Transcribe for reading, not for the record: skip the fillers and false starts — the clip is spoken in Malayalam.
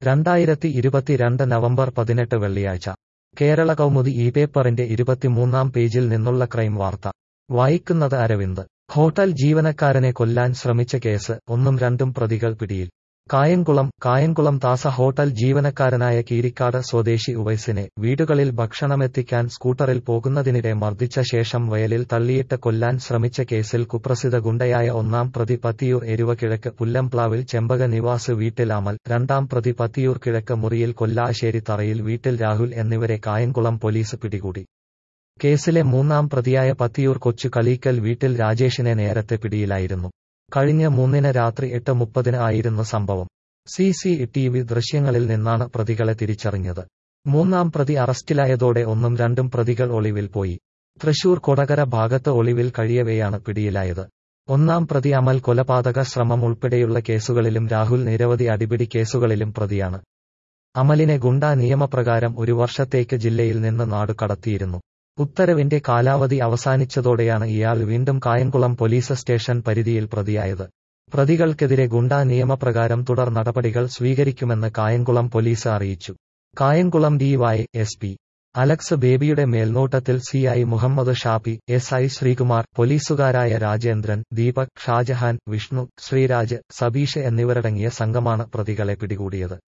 2022 നവംബർ 18 വെള്ളിയാഴ്ച കേരള കൗമുദി ഈ പേപ്പറിന്റെ 23-ാം പേജിൽ നിന്നുള്ള ക്രൈം വാർത്ത വായിക്കുന്നത് അരവിന്ദ്. ഹോട്ടൽ ജീവനക്കാരനെ കൊല്ലാൻ ശ്രമിച്ച കേസ്, 1-2 പ്രതികൾ പിടിയിൽ. കായംകുളം താസ ഹോട്ടൽ ജീവനക്കാരനായ കീരിക്കാട് സ്വദേശി ഉവൈസിനെ വീടുകളിൽ ഭക്ഷണമെത്തിക്കാൻ സ്കൂട്ടറിൽ പോകുന്നതിനിടെ മർദ്ദിച്ച ശേഷം വയലിൽ തള്ളിയിട്ട് കൊല്ലാൻ ശ്രമിച്ച കേസിൽ കുപ്രസിദ്ധ ഗുണ്ടയായ 1-ാം പ്രതി പത്തിയൂർ എരുവ കിഴക്ക് പുല്ലംപ്ലാവിൽ ചെമ്പക നിവാസ് വീട്ടിൽ അമൽ, 2-ാം പ്രതി പത്തിയൂർ കിഴക്ക് മുറിയിൽ കൊല്ലാശ്ശേരി തറയിൽ വീട്ടിൽ രാഹുൽ എന്നിവരെ കായംകുളം പോലീസ് പിടികൂടി. കേസിലെ 3-ാം പ്രതിയായ പത്തിയൂർ കൊച്ചു കളീക്കൽ വീട്ടിൽ രാജേഷിനെ നേരത്തെ പിടിയിലായിരുന്നു. കഴിഞ്ഞ 3-ന് രാത്രി 8:30 ആയിരുന്നു സംഭവം. CCTV ദൃശ്യങ്ങളിൽ നിന്നാണ് പ്രതികളെ തിരിച്ചറിഞ്ഞത്. 3-ാം പ്രതി അറസ്റ്റിലായതോടെ 1-2 പ്രതികൾ ഒളിവിൽ പോയി. തൃശൂർ കൊടകര ഭാഗത്ത് ഒളിവിൽ കഴിയവെയാണ് പിടിയിലായത്. 1-ാം പ്രതി അമൽ കൊലപാതക ശ്രമം ഉൾപ്പെടെയുള്ള കേസുകളിലും രാഹുൽ നിരവധി അടിപിടി കേസുകളിലും പ്രതിയാണ്. അമലിനെ ഗുണ്ടാ നിയമപ്രകാരം 1 വർഷത്തേക്ക് ജില്ലയിൽ നിന്ന് നാടുകടത്തിയിരുന്നു. ഉത്തരവിന്റെ കാലാവധി അവസാനിച്ചതോടെയാണ് ഇയാൾ വീണ്ടും കായംകുളം പോലീസ് സ്റ്റേഷൻ പരിധിയിൽ പ്രതിയായത്. പ്രതികൾക്കെതിരെ ഗുണ്ടാ നിയമപ്രകാരം തുടർ നടപടികൾ സ്വീകരിക്കുമെന്ന് കായംകുളം പോലീസ് അറിയിച്ചു. കായംകുളം DYSP അലക്സ് ബേബിയുടെ മേൽനോട്ടത്തിൽ CI മുഹമ്മദ് ഷാഫി, SI ശ്രീകുമാർ, പോലീസുകാരായ രാജേന്ദ്രൻ, ദീപക്, ഷാജഹാൻ, വിഷ്ണു, ശ്രീരാജ്, സബീഷ് എന്നിവരടങ്ങിയ സംഘമാണ് പ്രതികളെ പിടികൂടിയത്.